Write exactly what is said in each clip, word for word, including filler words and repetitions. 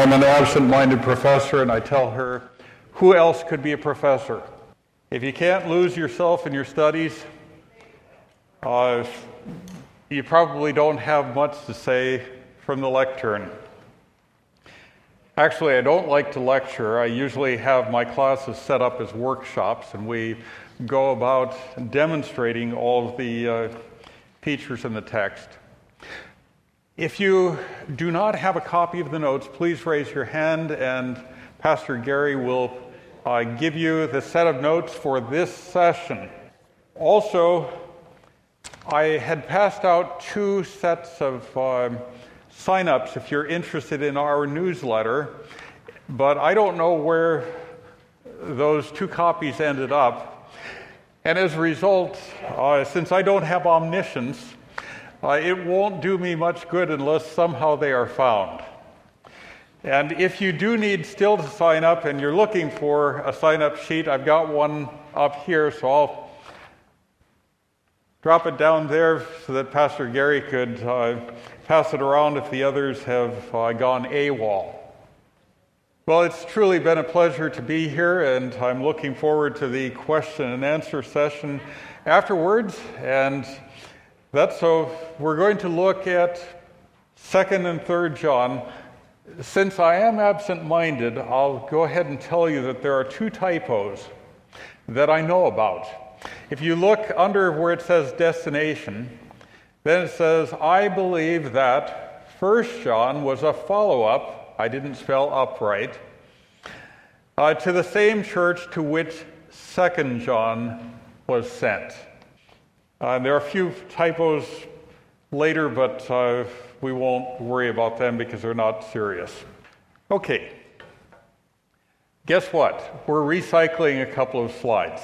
I'm an absent-minded professor, and I tell her, who else could be a professor? If you can't lose yourself in your studies, uh, you probably don't have much to say from the lectern. Actually, I don't like to lecture. I usually have my classes set up as workshops, and we go about demonstrating all of the uh, features in the text. If you do not have a copy of the notes, please raise your hand, and Pastor Gary will uh, give you the set of notes for this session. Also, I had passed out two sets of um, sign-ups if you're interested in our newsletter, but I don't know where those two copies ended up. And as a result, uh, since I don't have omniscience, Uh, it won't do me much good unless somehow they are found. And if you do need still to sign up and you're looking for a sign-up sheet, I've got one up here, so I'll drop it down there so that Pastor Gary could uh, pass it around if the others have uh, gone AWOL. Well, it's truly been a pleasure to be here, and I'm looking forward to the question and answer session afterwards. And That's so we're going to look at Second and Third John. Since I am absent-minded, I'll go ahead and tell you that there are two typos that I know about. If you look under where it says destination, then it says, I believe that First John was a follow-up, I didn't spell upright, uh, to the same church to which Second John was sent. Uh, there are a few typos later, but uh, we won't worry about them because they're not serious. Okay. Guess what? We're recycling a couple of slides.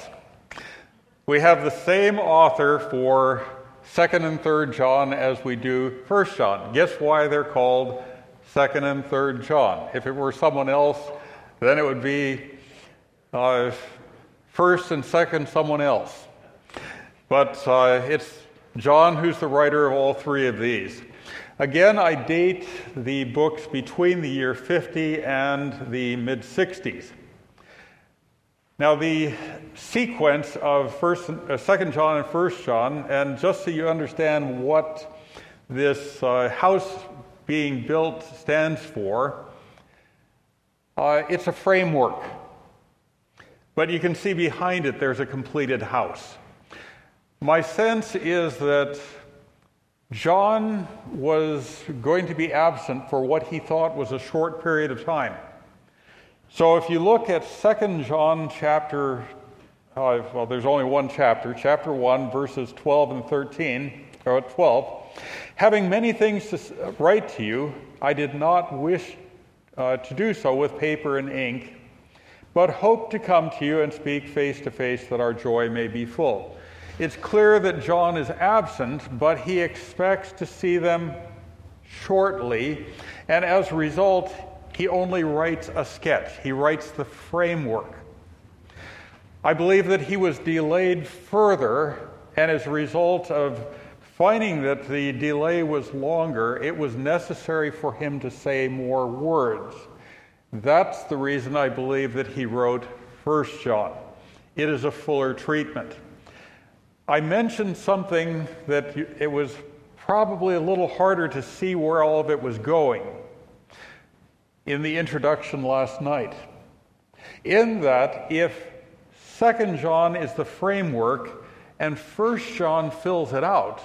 We have the same author for Second and Third John as we do First John. Guess why they're called Second and Third John? If it were someone else, then it would be uh, First and Second someone else. But uh, it's John who's the writer of all three of these. Again, I date the books between the year fifty and the mid-sixties. Now, the sequence of First, uh, Second John and First John, and just so you understand what this uh, house being built stands for, uh, it's a framework. But you can see behind it there's a completed house. My sense is that John was going to be absent for what he thought was a short period of time. So if you look at Second John chapter, uh, well, there's only one chapter, chapter one, verses twelve and thirteen, or twelve, having many things to write to you, I did not wish uh, to do so with paper and ink, but hope to come to you and speak face to face that our joy may be full. It's clear that John is absent, but he expects to see them shortly, and as a result, he only writes a sketch. He writes the framework. I believe that he was delayed further, and as a result of finding that the delay was longer, it was necessary for him to say more words. That's the reason I believe that he wrote First John. It is a fuller treatment. I mentioned something that it was probably a little harder to see where all of it was going in the introduction last night. In that, if Second John is the framework and First John fills it out,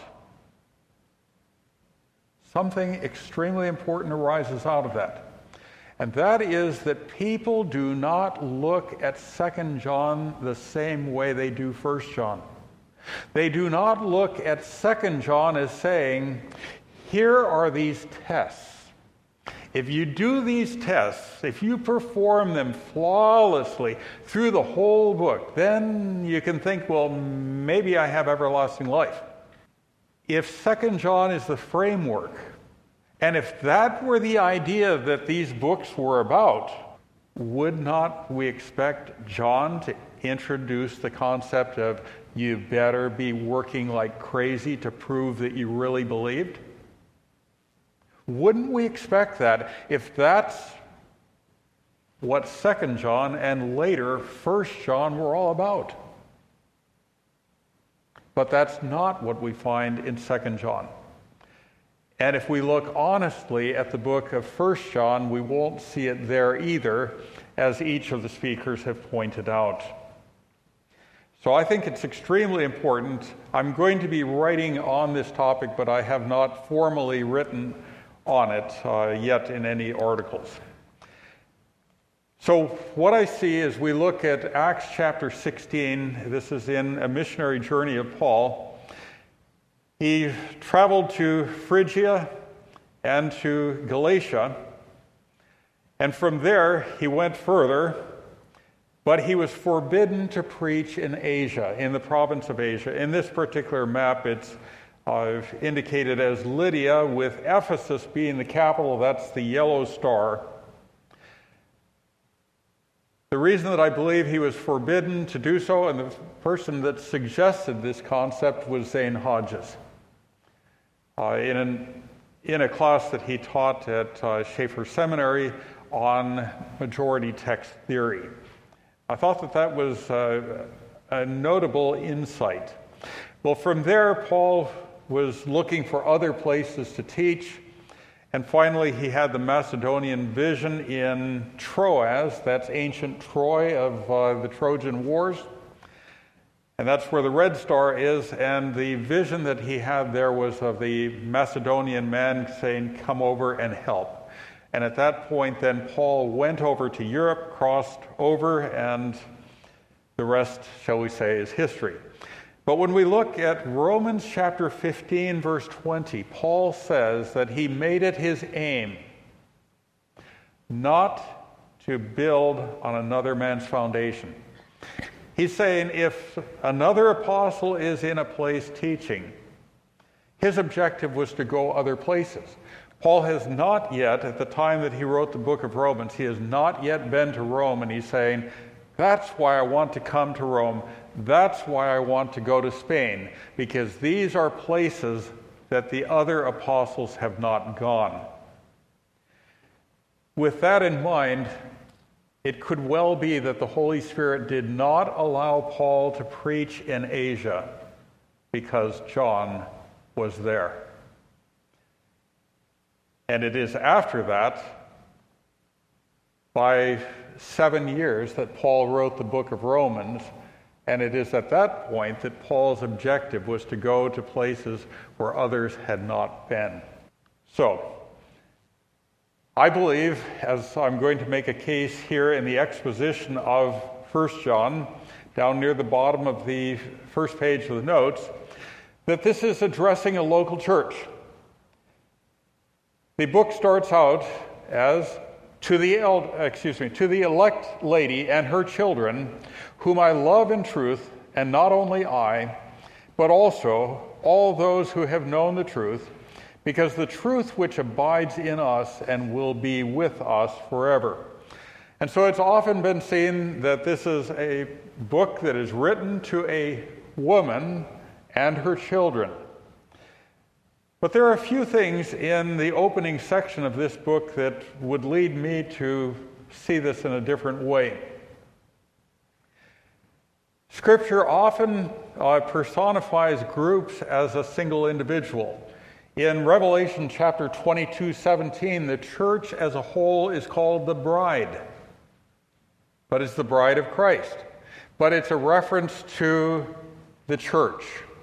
something extremely important arises out of that. And that is that people do not look at Second John the same way they do First John. They do not look at Second John as saying, here are these tests. If you do these tests, if you perform them flawlessly through the whole book, then you can think, well, maybe I have everlasting life. If Second John is the framework, and if that were the idea that these books were about, would not we expect John to introduce the concept of you better be working like crazy to prove that you really believed? Wouldn't we expect that if that's what Second John and later First John were all about. But that's not what we find in Second John. And if we look honestly at the book of First John, we won't see it there either, as each of the speakers have pointed out. So I think it's extremely important. I'm going to be writing on this topic, but I have not formally written on it uh, yet in any articles. So what I see as we look at Acts chapter sixteen, this is in a missionary journey of Paul. He traveled to Phrygia and to Galatia, and from there he went further, but he was forbidden to preach in Asia, in the province of Asia. In this particular map, it's uh, indicated as Lydia, with Ephesus being the capital. That's the yellow star. The reason that I believe he was forbidden to do so, and the person that suggested this concept was Zane Hodges, uh, in, an, in a class that he taught at uh, Schaeffer Seminary on majority text theory. I thought that that was uh, a notable insight. Well, from there, Paul was looking for other places to teach. And finally, he had the Macedonian vision in Troas, that's ancient Troy of uh, the Trojan Wars. And that's where the red star is. And the vision that he had there was of the Macedonian men saying, "Come over and help." And at that point, then Paul went over to Europe, crossed over, and the rest, shall we say, is history. But when we look at Romans chapter fifteen, verse twenty, Paul says that he made it his aim not to build on another man's foundation. He's saying if another apostle is in a place teaching, his objective was to go other places. Paul has not yet, at the time that he wrote the book of Romans, he has not yet been to Rome, and he's saying, that's why I want to come to Rome. That's why I want to go to Spain, because these are places that the other apostles have not gone. With that in mind, it could well be that the Holy Spirit did not allow Paul to preach in Asia because John was there. And it is after that, by seven years, that Paul wrote the book of Romans. And it is at that point that Paul's objective was to go to places where others had not been. So, I believe, as I'm going to make a case here in the exposition of First John, down near the bottom of the first page of the notes, that this is addressing a local church. The book starts out as, To the el- excuse me, to the elect lady and her children, whom I love in truth, and not only I, but also all those who have known the truth, because the truth which abides in us and will be with us forever. And so it's often been seen that this is a book that is written to a woman and her children. But there are a few things in the opening section of this book that would lead me to see this in a different way. Scripture often uh, personifies groups as a single individual. In Revelation chapter twenty-two seventeen, the church as a whole is called the bride. But it's the bride of Christ. But it's a reference to the church.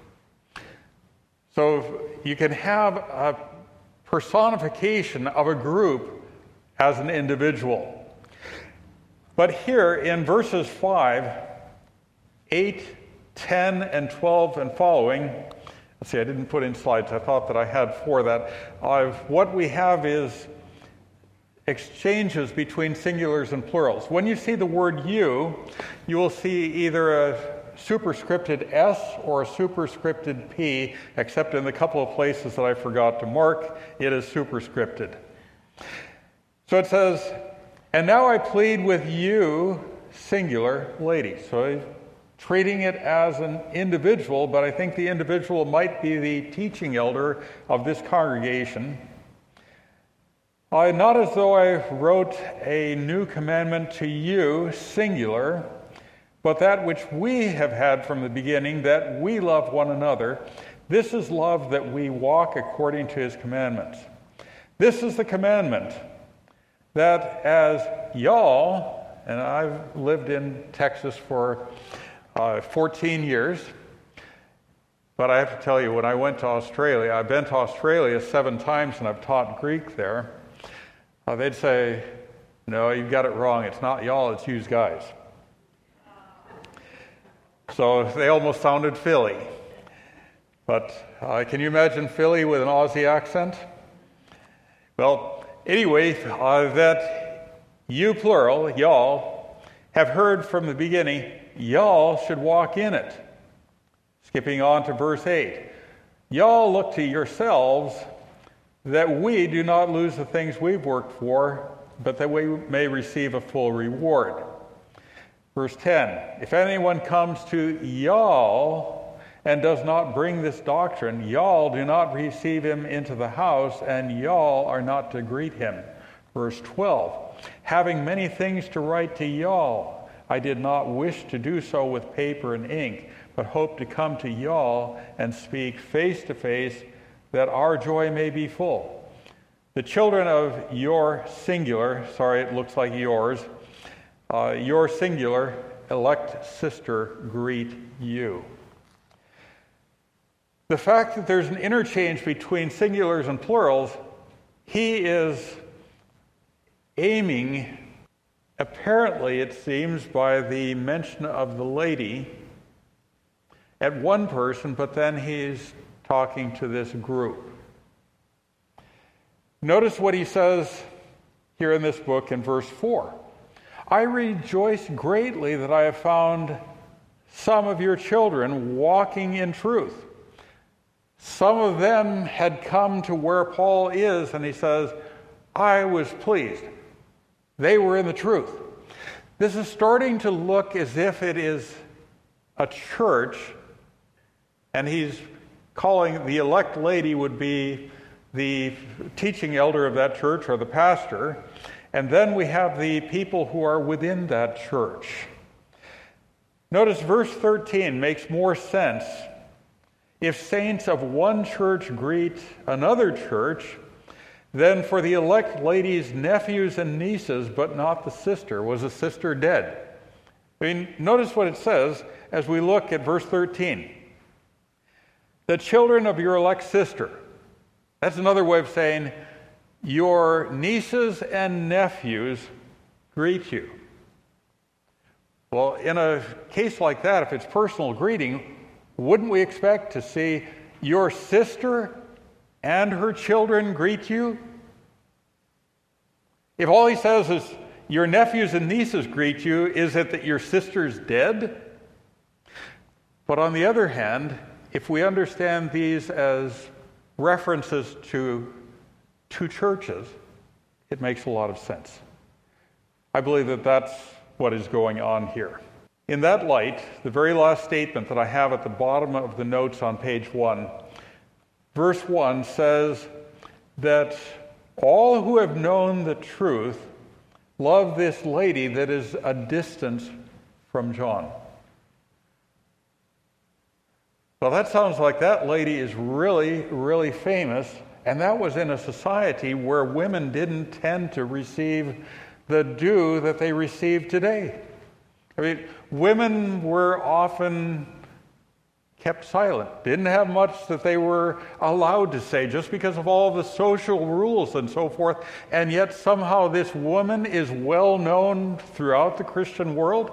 So you can have a personification of a group as an individual. But here in verses five, eight, ten, and twelve and following, let's see, I didn't put in slides. I thought that I had for that. Uh, what we have is exchanges between singulars and plurals. When you see the word you, you will see either a superscripted S or a superscripted P, except in the couple of places that I forgot to mark, it is superscripted. So it says, and now I plead with you, singular, lady. So treating it as an individual, but I think the individual might be the teaching elder of this congregation. Uh, not as though I wrote a new commandment to you, singular, but that which we have had from the beginning, that we love one another. This is love, that we walk according to his commandments. This is the commandment, that as y'all, and I've lived in Texas for uh, fourteen years, but I have to tell you, when I went to Australia, I've been to Australia seven times and I've taught Greek there, uh, they'd say, no, you've got it wrong. It's not y'all, it's yous guys. So they almost sounded Philly. But uh, can you imagine Philly with an Aussie accent? Well, anyway, uh, that you plural, y'all, have heard from the beginning, y'all should walk in it. Skipping on to verse eight. Y'all look to yourselves that we do not lose the things we've worked for, but that we may receive a full reward. Verse ten. If anyone comes to y'all and does not bring this doctrine, y'all do not receive him into the house, and y'all are not to greet him. Verse twelve. Having many things to write to y'all, I did not wish to do so with paper and ink, but hope to come to y'all and speak face to face, that our joy may be full. The children of your singular, sorry, it looks like yours, uh, your singular elect sister greet you. The fact that there's an interchange between singulars and plurals, he is aiming, apparently it seems, by the mention of the lady, at one person, but then he's talking to this group. Notice what he says here in this book in verse four. I rejoice greatly that I have found some of your children walking in truth. Some of them had come to where Paul is, and he says, I was pleased. They were in the truth. This is starting to look as if it is a church, and he's calling the elect lady would be the teaching elder of that church or the pastor, and then we have the people who are within that church. Notice verse thirteen makes more sense. If saints of one church greet another church, then for the elect lady's nephews and nieces, but not the sister. Was the sister dead? I mean, notice what it says as we look at verse thirteen. The children of your elect sister. That's another way of saying your nieces and nephews greet you. Well, in a case like that, if it's personal greeting, wouldn't we expect to see your sister and her children greet you? If all he says is your nephews and nieces greet you, is it that your sister's dead? But on the other hand, if we understand these as references to two churches, it makes a lot of sense. I believe that that's what is going on here. In that light, the very last statement that I have at the bottom of the notes on page one, verse one says that all who have known the truth love this lady that is a distance from John. Well, that sounds like that lady is really, really famous, and that was in a society where women didn't tend to receive the due that they receive today. I mean, women were often kept silent, didn't have much that they were allowed to say just because of all the social rules and so forth, and yet somehow this woman is well known throughout the Christian world.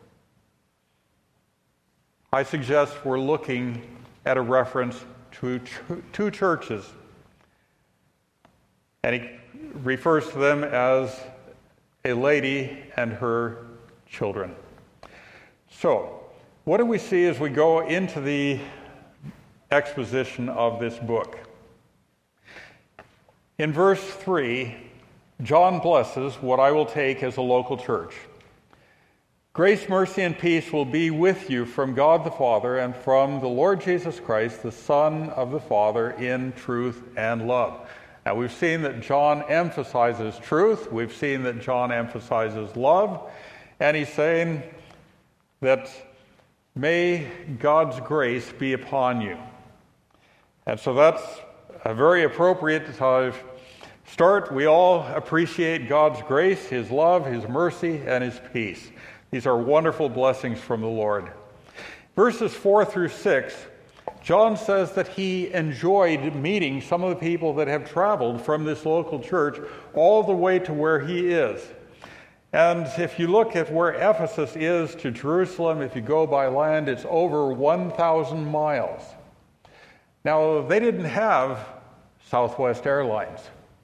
I suggest we're looking at a reference to ch- two churches, and he refers to them as a lady and her children. So, what do we see as we go into the exposition of this book? In verse three, John blesses what I will take as a local church. Grace, mercy, and peace will be with you from God the Father and from the Lord Jesus Christ, the Son of the Father, in truth and love. Now, we've seen that John emphasizes truth. We've seen that John emphasizes love. And he's saying that may God's grace be upon you. And so that's a very appropriate uh, start. We all appreciate God's grace, His love, His mercy, and His peace. These are wonderful blessings from the Lord. Verses four through six, John says that he enjoyed meeting some of the people that have traveled from this local church all the way to where he is. And if you look at where Ephesus is to Jerusalem, if you go by land, it's over one thousand miles. Now, they didn't have Southwest Airlines.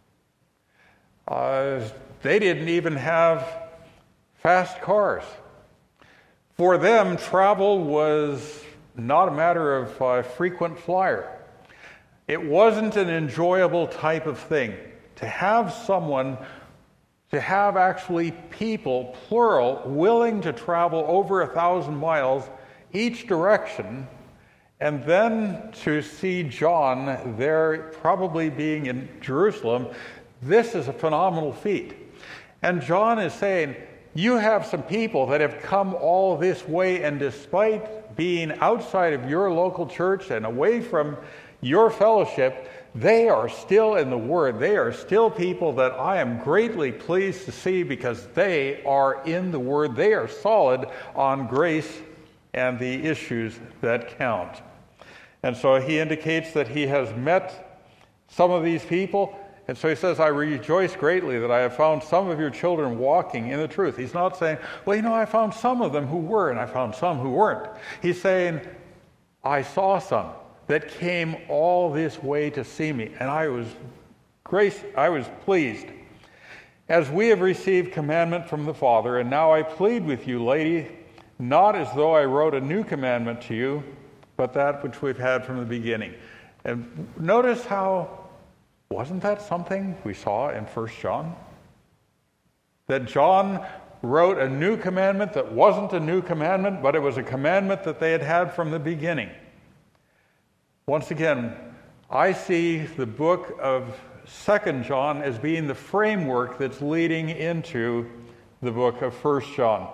Uh, they didn't even have fast cars. For them, travel was not a matter of uh, frequent flyer. It wasn't an enjoyable type of thing. To have someone, to have actually people, plural, willing to travel over a thousand miles each direction, and then to see John there probably being in Jerusalem, this is a phenomenal feat. And John is saying, you have some people that have come all this way, and despite being outside of your local church and away from your fellowship, they are still in the Word. They are still people that I am greatly pleased to see because they are in the Word. They are solid on grace and the issues that count. And so he indicates that he has met some of these people. And so he says, I rejoice greatly that I have found some of your children walking in the truth. He's not saying, well, you know, I found some of them who were, and I found some who weren't. He's saying, I saw some that came all this way to see me, and I was grace, I was pleased. As we have received commandment from the Father, and now I plead with you, lady, not as though I wrote a new commandment to you, but that which we've had from the beginning. And notice how, wasn't that something we saw in First John? That John wrote a new commandment that wasn't a new commandment, but it was a commandment that they had had from the beginning. Once again, I see the book of Second John as being the framework that's leading into the book of First John.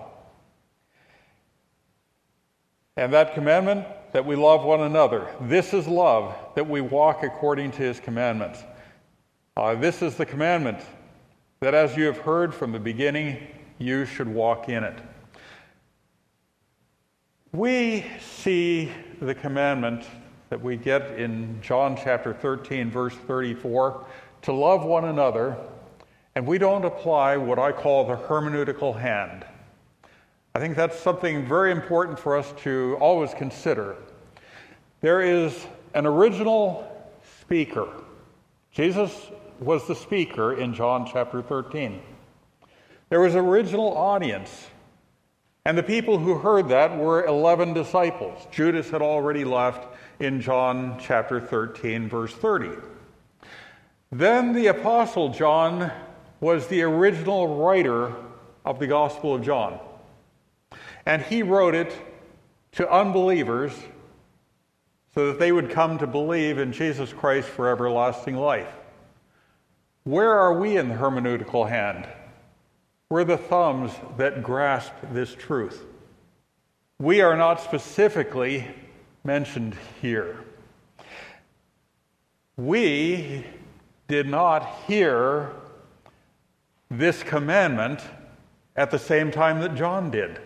And that commandment, that we love one another. This is love, that we walk according to his commandments. Uh, this is the commandment, that as you have heard from the beginning, you should walk in it. We see the commandment that we get in John chapter thirteen, verse thirty-four, to love one another, and we don't apply what I call the hermeneutical hand. I think that's something very important for us to always consider. There is an original speaker. Jesus was the speaker in John chapter thirteen. There was an original audience, and the people who heard that were eleven disciples. Judas had already left in John chapter thirteen, verse thirty. Then the Apostle John was the original writer of the Gospel of John. And he wrote it to unbelievers so that they would come to believe in Jesus Christ for everlasting life. Where are we in the hermeneutical hand? We're the thumbs that grasp this truth. We are not specifically mentioned here. We did not hear this commandment at the same time that John did.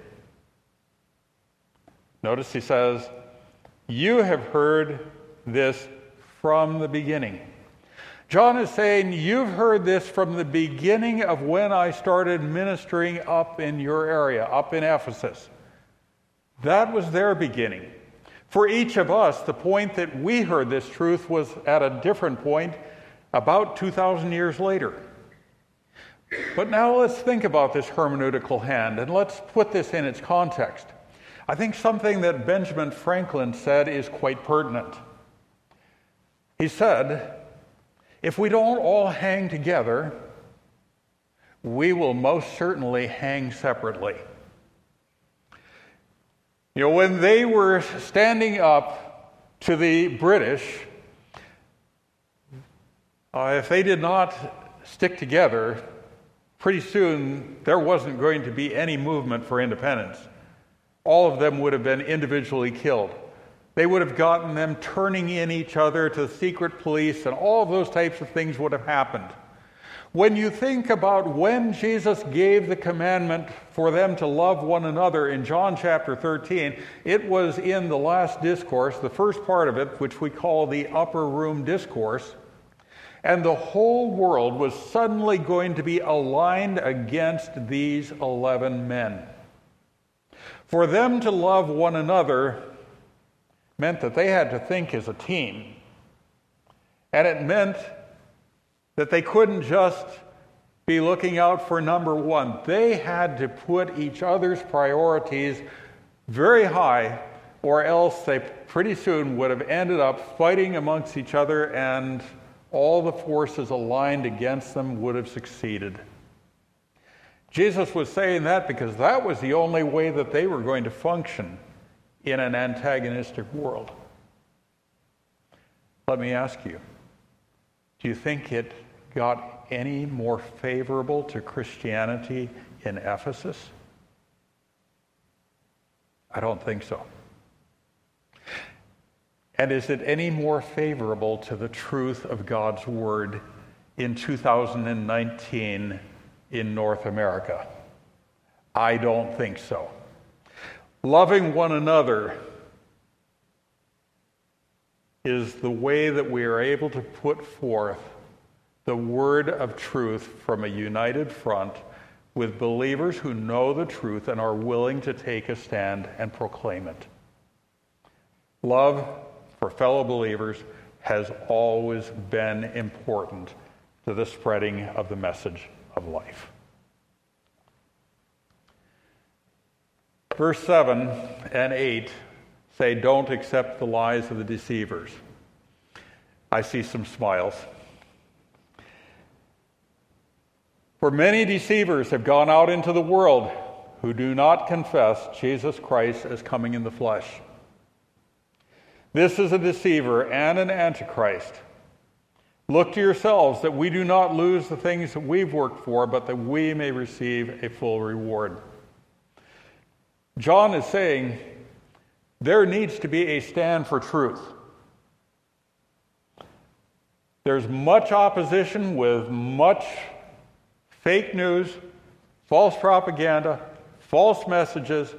Notice he says, you have heard this from the beginning. John is saying, you've heard this from the beginning of when I started ministering up in your area, up in Ephesus. That was their beginning. For each of us, the point that we heard this truth was at a different point, about two thousand years later. But now let's think about this hermeneutical hand, and let's put this in its context. I think something that Benjamin Franklin said is quite pertinent. He said, if we don't all hang together, we will most certainly hang separately. You know, when they were standing up to the British, Uh, if they did not stick together, pretty soon there wasn't going to be any movement for independence. All of them would have been individually killed. They would have gotten them turning in each other to secret police, and all of those types of things would have happened. When you think about when Jesus gave the commandment for them to love one another in John chapter thirteen, it was in the last discourse, the first part of it, which we call the upper room discourse, and the whole world was suddenly going to be aligned against these eleven men. For them to love one another meant that they had to think as a team. And it meant that they couldn't just be looking out for number one. They had to put each other's priorities very high, or else they pretty soon would have ended up fighting amongst each other, and all the forces aligned against them would have succeeded. Jesus was saying that because that was the only way that they were going to function in an antagonistic world. Let me ask you, do you think it got any more favorable to Christianity in Ephesus? I don't think so. And is it any more favorable to the truth of God's Word in two thousand nineteen in North America? I don't think so. Loving one another is the way that we are able to put forth the word of truth from a united front with believers who know the truth and are willing to take a stand and proclaim it. Love for fellow believers has always been important to the spreading of the message of life. Verse seven and eight say, don't accept the lies of the deceivers. I see some smiles. For many deceivers have gone out into the world who do not confess Jesus Christ as coming in the flesh. This is a deceiver and an antichrist. Look to yourselves that we do not lose the things that we've worked for, but that we may receive a full reward. John is saying there needs to be a stand for truth. There's much opposition with much fake news, false propaganda, false messages,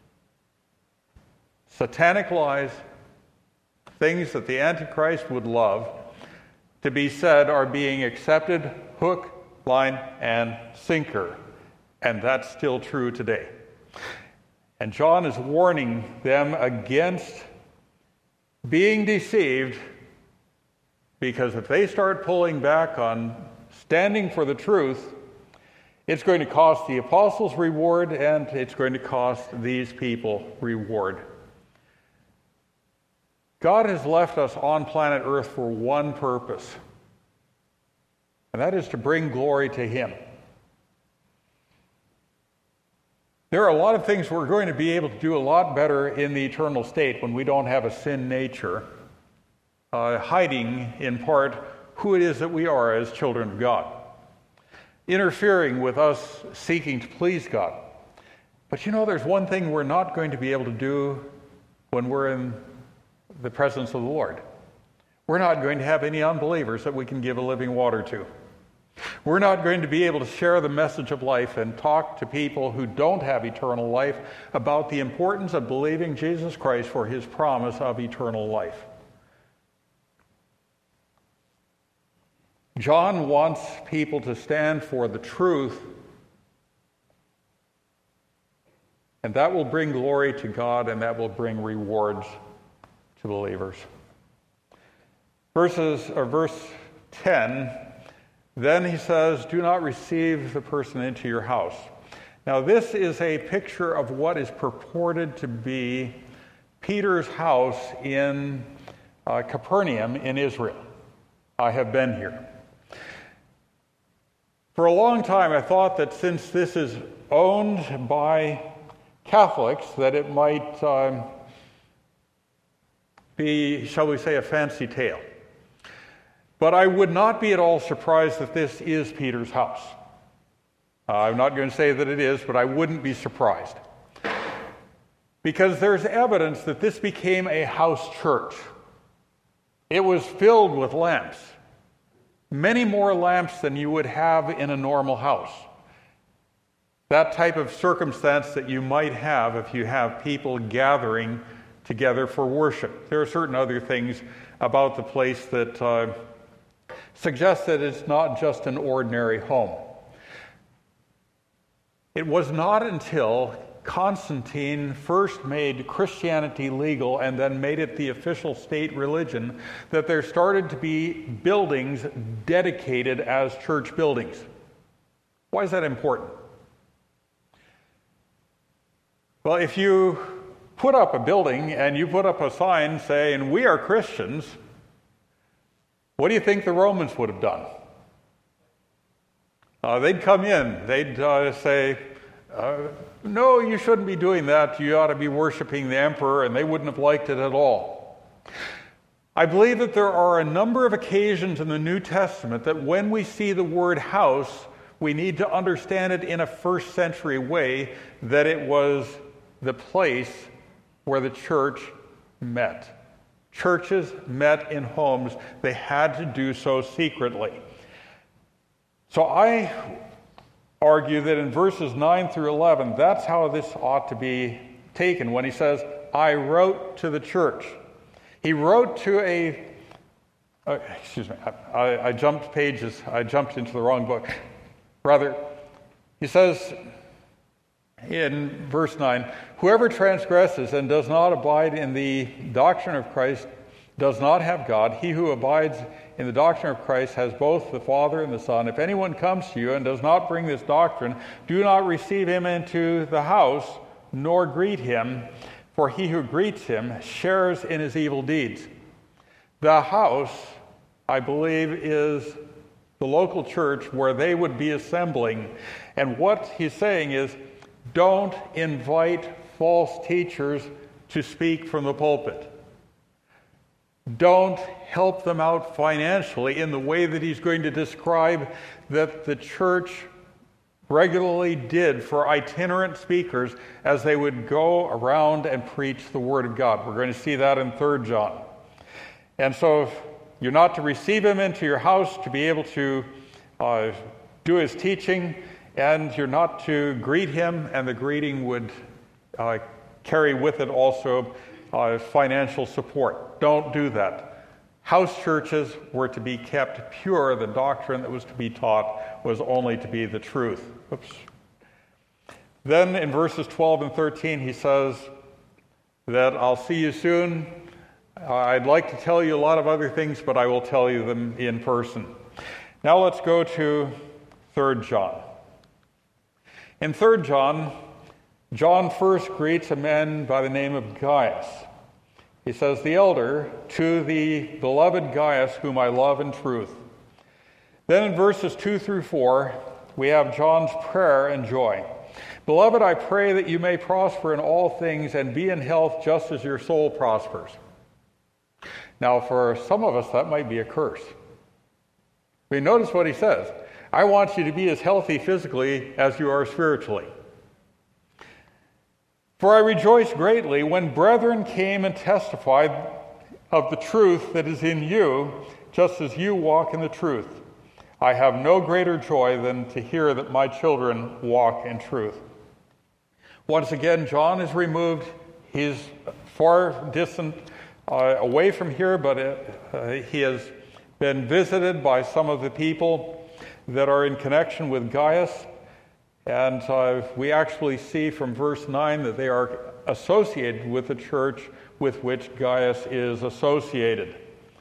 satanic lies, things that the Antichrist would love to be said are being accepted hook, line, and sinker. And that's still true today. And John is warning them against being deceived, because if they start pulling back on standing for the truth, it's going to cost the apostles reward, and it's going to cost these people reward. God has left us on planet Earth for one purpose, and that is to bring glory to Him. There are a lot of things we're going to be able to do a lot better in the eternal state when we don't have a sin nature, uh, hiding in part who it is that we are as children of God, interfering with us seeking to please God. But you know, there's one thing we're not going to be able to do when we're in the presence of the Lord. We're not going to have any unbelievers that we can give a living water to. We're not going to be able to share the message of life and talk to people who don't have eternal life about the importance of believing Jesus Christ for His promise of eternal life. John wants people to stand for the truth, and that will bring glory to God, and that will bring rewards to believers. Verses or verse ten, then he says, do not receive the person into your house. Now this is a picture of what is purported to be Peter's house in uh, Capernaum in Israel. I have been here. For a long time I thought that since this is owned by Catholics, that it might um, be, shall we say, a fancy tale. But I would not be at all surprised that this is Peter's house. Uh, I'm not going to say that it is, but I wouldn't be surprised. Because there's evidence that this became a house church. It was filled with lamps. Many more lamps than you would have in a normal house. That type of circumstance that you might have if you have people gathering together for worship. There are certain other things about the place that uh, suggest that it's not just an ordinary home. It was not until Constantine first made Christianity legal and then made it the official state religion that there started to be buildings dedicated as church buildings. Why is that important? Well, if you put up a building and you put up a sign saying, "We are Christians," what do you think the Romans would have done? Uh, they'd come in, they'd uh, say, uh, no, you shouldn't be doing that, you ought to be worshiping the emperor, and they wouldn't have liked it at all. I believe that there are a number of occasions in the New Testament that when we see the word house, we need to understand it in a first century way, that it was the place where the church met. Churches met in homes. They had to do so secretly. So I argue that in verses nine through eleven, that's how this ought to be taken when he says, I wrote to the church. He wrote to a, uh, excuse me, I, I jumped pages, I jumped into the wrong book. Rather, he says in verse nine, whoever transgresses and does not abide in the doctrine of Christ does not have God. He who abides in the doctrine of Christ has both the Father and the Son. If anyone comes to you and does not bring this doctrine, do not receive him into the house, nor greet him, for he who greets him shares in his evil deeds. The house, I believe, is the local church where they would be assembling. And what he's saying is, don't invite false teachers to speak from the pulpit. Don't help them out financially in the way that he's going to describe that the church regularly did for itinerant speakers as they would go around and preach the Word of God. We're going to see that in Third John. And so you're not to receive him into your house to be able to uh, do his teaching, and you're not to greet him, and the greeting would uh, carry with it also uh, financial support. Don't do that. House churches were to be kept pure. The doctrine that was to be taught was only to be the truth. Oops. Then in verses twelve and thirteen, he says that I'll see you soon. I'd like to tell you a lot of other things, but I will tell you them in person. Now let's go to Third John. In Third John, John first greets a man by the name of Gaius. He says, the elder, to the beloved Gaius, whom I love in truth. Then in verses two through four, we have John's prayer and joy. Beloved, I pray that you may prosper in all things and be in health just as your soul prospers. Now, for some of us, that might be a curse. I mean, notice what he says. I want you to be as healthy physically as you are spiritually. For I rejoiced greatly when brethren came and testified of the truth that is in you, just as you walk in the truth. I have no greater joy than to hear that my children walk in truth. Once again, John is removed. He's far distant, uh, away from here, but uh, he has been visited by some of the people that are in connection with Gaius. And uh, we actually see from verse nine that they are associated with the church with which Gaius is associated.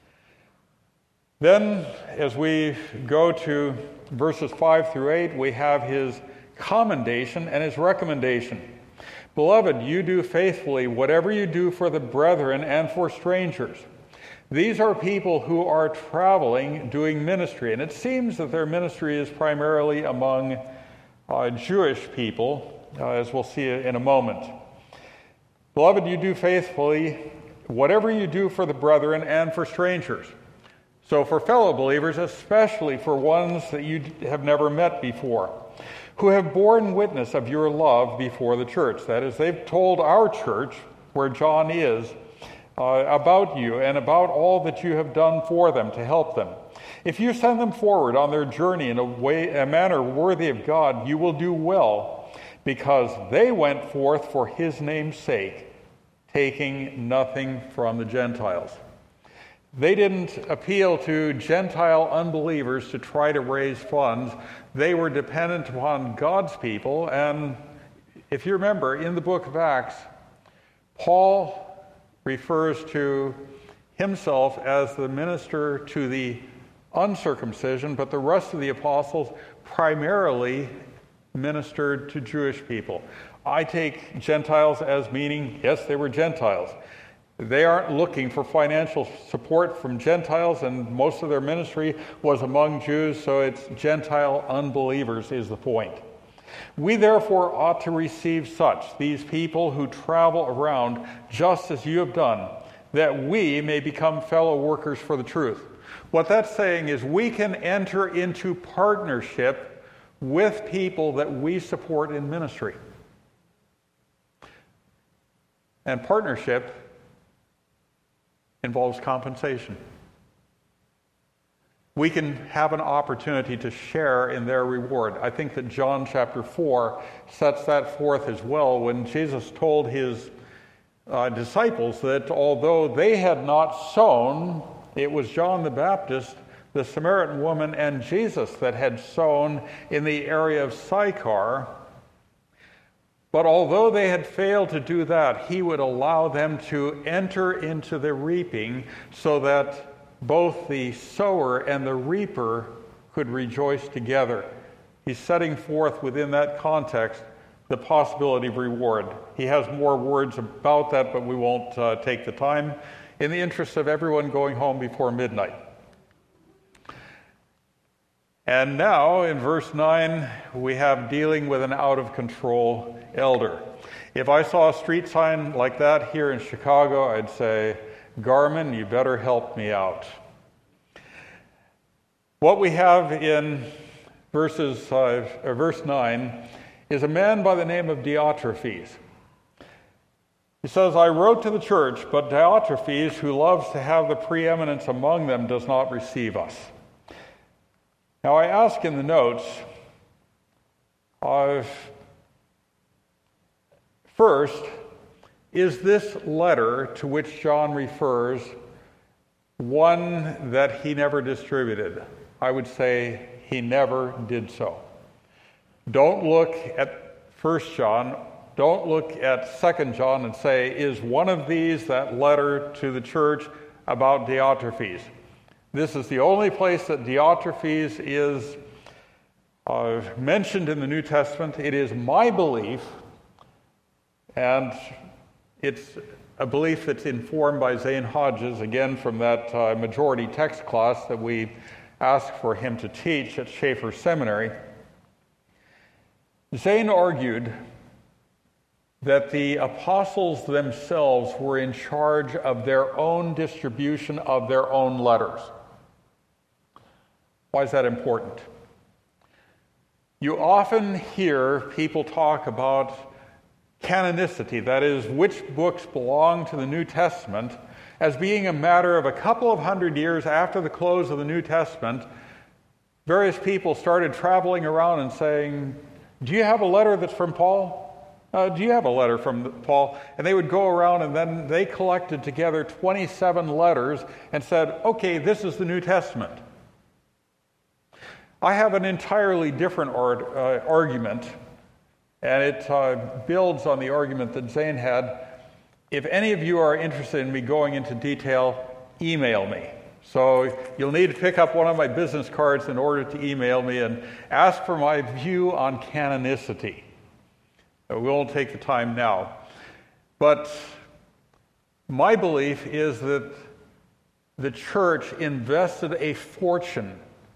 Then, as we go to verses five through eight, we have his commendation and his recommendation. Beloved, you do faithfully whatever you do for the brethren and for strangers. These are people who are traveling, doing ministry. And it seems that their ministry is primarily among uh, Jewish people, uh, as we'll see in a moment. Beloved, you do faithfully whatever you do for the brethren and for strangers. So for fellow believers, especially for ones that you have never met before, who have borne witness of your love before the church. That is, they've told our church, where John is, uh, about you and about all that you have done for them to help them. If you send them forward on their journey in a way, a manner worthy of God, you will do well, because they went forth for his name's sake, taking nothing from the Gentiles. They didn't appeal to Gentile unbelievers to try to raise funds. They were dependent upon God's people. And if you remember, in the book of Acts, Paul refers to himself as the minister to the uncircumcision, but the rest of the apostles primarily ministered to Jewish people. I take Gentiles as meaning, yes, they were Gentiles. They aren't looking for financial support from Gentiles, and most of their ministry was among Jews, so it's Gentile unbelievers is the point. We therefore ought to receive such, these people who travel around just as you have done, that we may become fellow workers for the truth. What that's saying is we can enter into partnership with people that we support in ministry. And partnership involves compensation. We can have an opportunity to share in their reward. I think that John chapter four sets that forth as well, when Jesus told his uh, disciples that although they had not sown, it was John the Baptist, the Samaritan woman, and Jesus that had sown in the area of Sychar. But although they had failed to do that, he would allow them to enter into the reaping so that both the sower and the reaper could rejoice together. He's setting forth within that context the possibility of reward. He has more words about that, but we won't uh, take the time in the interest of everyone going home before midnight. And now, in verse nine, we have dealing with an out-of-control elder. If I saw a street sign like that here in Chicago, I'd say, Garmin, you better help me out. What we have in verses uh, uh, verse nine is a man by the name of Diotrephes. He says, I wrote to the church, but Diotrephes, who loves to have the preeminence among them, does not receive us. Now, I ask in the notes, uh, first, is this letter to which John refers one that he never distributed? I would say he never did so. Don't look at First John, don't look at Second John and say, is one of these that letter to the church about Diotrephes? This is the only place that Diotrephes is uh, mentioned in the New Testament. It is my belief, and it's a belief that's informed by Zane Hodges, again from that uh, majority text class that we asked for him to teach at Schaeffer Seminary. Zane argued that the apostles themselves were in charge of their own distribution of their own letters. Why is that important? You often hear people talk about canonicity, that is, which books belong to the New Testament, as being a matter of a couple of hundred years after the close of the New Testament. Various people started traveling around and saying, do you have a letter that's from Paul? Uh, do you have a letter from Paul? And they would go around, and then they collected together twenty-seven letters and said, okay, this is the New Testament. I have an entirely different ar- uh, argument, and it uh, builds on the argument that Zane had. If any of you are interested in me going into detail, email me. So you'll need to pick up one of my business cards in order to email me and ask for my view on canonicity. We won't take the time now. But my belief is that the church invested a fortune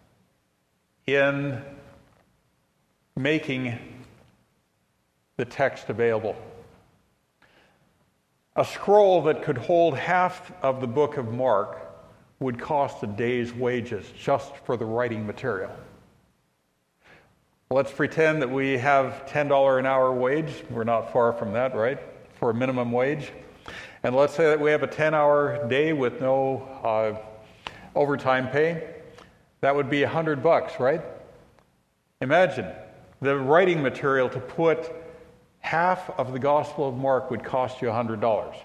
in making the text available. A scroll that could hold half of the book of Mark would cost a day's wages just for the writing material. Let's pretend that we have ten dollars an hour wage. We're not far from that, right? For a minimum wage. And let's say that we have a ten-hour day with no uh, overtime pay. That would be one hundred bucks, right? Imagine the writing material to put half of the Gospel of Mark would cost you one hundred dollars.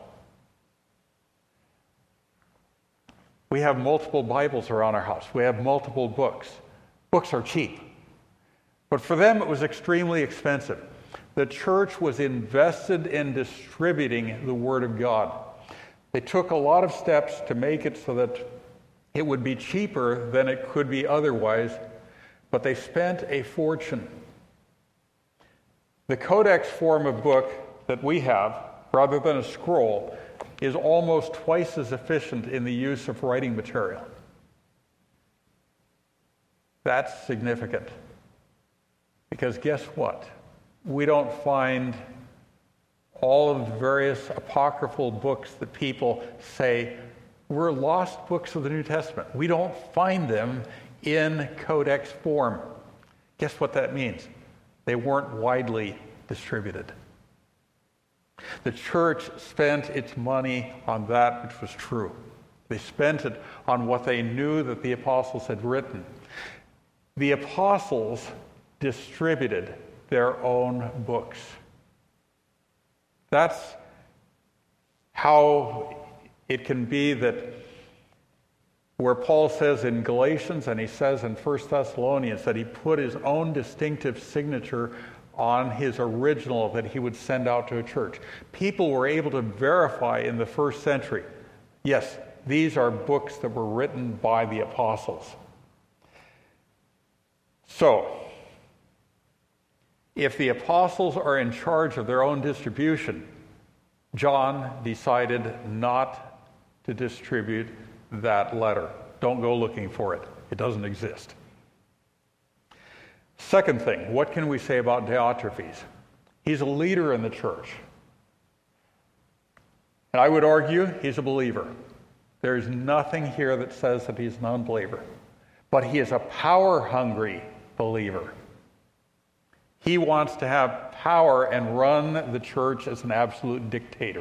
We have multiple Bibles around our house. We have multiple books. Books are cheap. But for them, it was extremely expensive. The church was invested in distributing the Word of God. They took a lot of steps to make it so that it would be cheaper than it could be otherwise, but they spent a fortune. The codex form of book that we have, rather than a scroll, is almost twice as efficient in the use of writing material. That's significant. Because guess what? We don't find all of the various apocryphal books that people say were lost books of the New Testament. We don't find them in codex form. Guess what that means? They weren't widely distributed. The church spent its money on that which was true. They spent it on what they knew that the apostles had written. The apostles distributed their own books. That's how it can be that where Paul says in Galatians and he says in First Thessalonians that he put his own distinctive signature on his original that he would send out to a church. People were able to verify in the first century, yes, these are books that were written by the apostles. So, if the apostles are in charge of their own distribution, John decided not to distribute that letter. Don't go looking for it. It doesn't exist. Second thing, what can we say about Diotrephes? He's a leader in the church. And I would argue he's a believer. There's nothing here that says that he's an unbeliever. But he is a power-hungry believer. He wants to have power and run the church as an absolute dictator.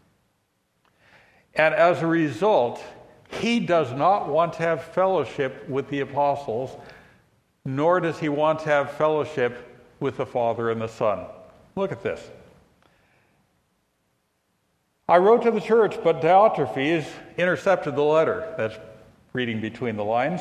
And as a result, he does not want to have fellowship with the apostles, nor does he want to have fellowship with the Father and the Son. Look at this. I wrote to the church, but Diotrephes intercepted the letter. That's reading between the lines.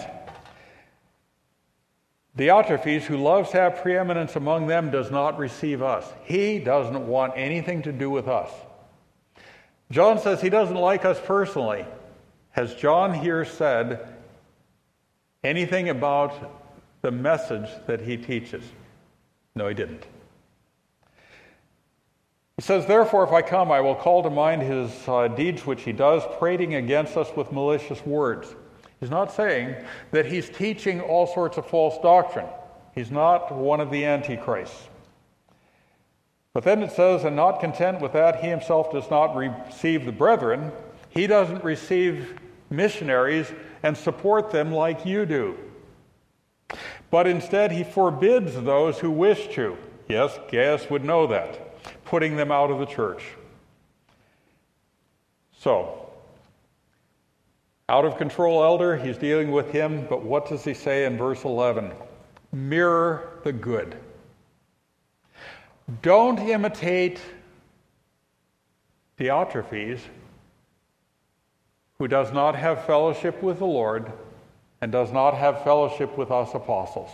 Diotrephes, who loves to have preeminence among them, does not receive us. He doesn't want anything to do with us. John says he doesn't like us personally. Has John here said anything about the message that he teaches? No, he didn't. He says, therefore, if I come, I will call to mind his uh, deeds which he does, prating against us with malicious words. He's not saying that he's teaching all sorts of false doctrine. He's not one of the antichrists. But then it says, and not content with that, he himself does not receive the brethren. He doesn't receive missionaries and support them like you do. But instead, he forbids those who wish to. Yes, Gaius would know that, putting them out of the church. So, out of control elder, he's dealing with him, but what does he say in verse eleven? Mirror the good. Don't imitate Diotrephes, who does not have fellowship with the Lord and does not have fellowship with us apostles.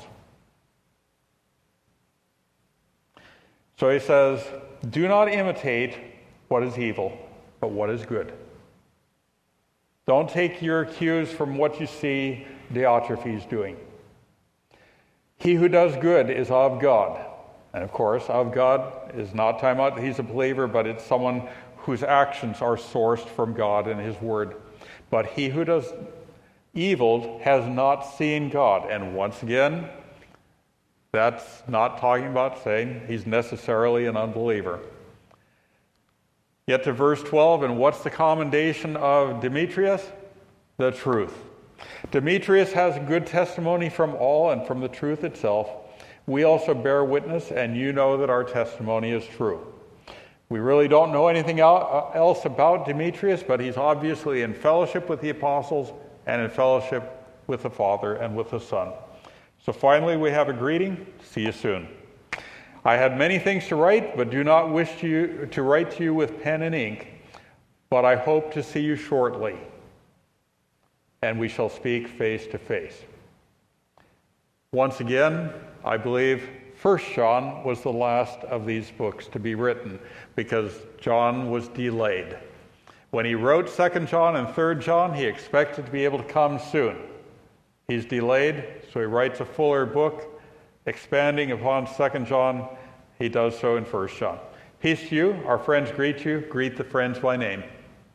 So he says, do not imitate what is evil, but what is good. Don't take your cues from what you see Diotrephes doing. He who does good is of God. And of course, of God is not time out that he's a believer, but it's someone whose actions are sourced from God and his word. But he who does evil has not seen God. And once again, that's not talking about saying he's necessarily an unbeliever. Get to verse twelve, and what's the commendation of Demetrius? the truth. Demetrius has good testimony from all and from the truth itself. We also bear witness, and you know that our testimony is true. We really don't know anything else about Demetrius, but he's obviously in fellowship with the apostles and in fellowship with the Father and with the Son. So finally, we have a greeting. See you soon. I had many things to write, but do not wish you to write to you with pen and ink, but I hope to see you shortly, and we shall speak face to face. Once again, I believe First John was the last of these books to be written because John was delayed. When he wrote Second John and Third John, he expected to be able to come soon. He's delayed, so he writes a fuller book, expanding upon Second John. He does so in First John. Peace to you. Our friends greet you. Greet the friends by name.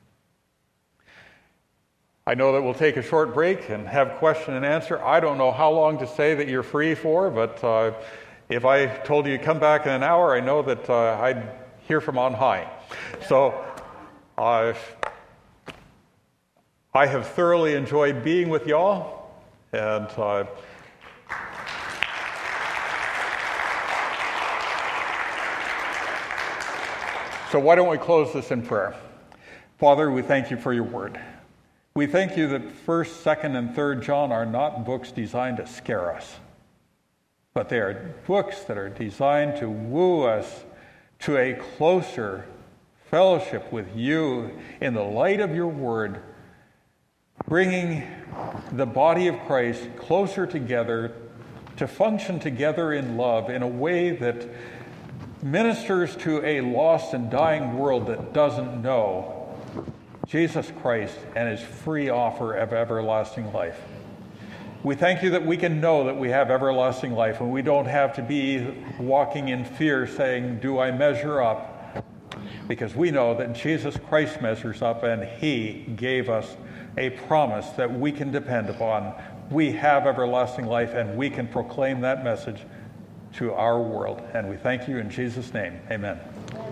I know that we'll take a short break and have question and answer. I don't know how long to say that you're free for, but uh, if I told you to come back in an hour, I know that uh, I'd hear from on high. So uh, I have thoroughly enjoyed being with y'all, and uh, so why don't we close this in prayer? Father, we thank you for your word. We thank you that First, Second, and Third John are not books designed to scare us, but they are books that are designed to woo us to a closer fellowship with you in the light of your word, bringing the body of Christ closer together to function together in love in a way that ministers to a lost and dying world that doesn't know Jesus Christ and his free offer of everlasting life. We thank you that we can know that we have everlasting life, and we don't have to be walking in fear saying, do I measure up? Because we know that Jesus Christ measures up, and he gave us a promise that we can depend upon. We have everlasting life, and we can proclaim that message to our world. And we thank you in Jesus' name. Amen.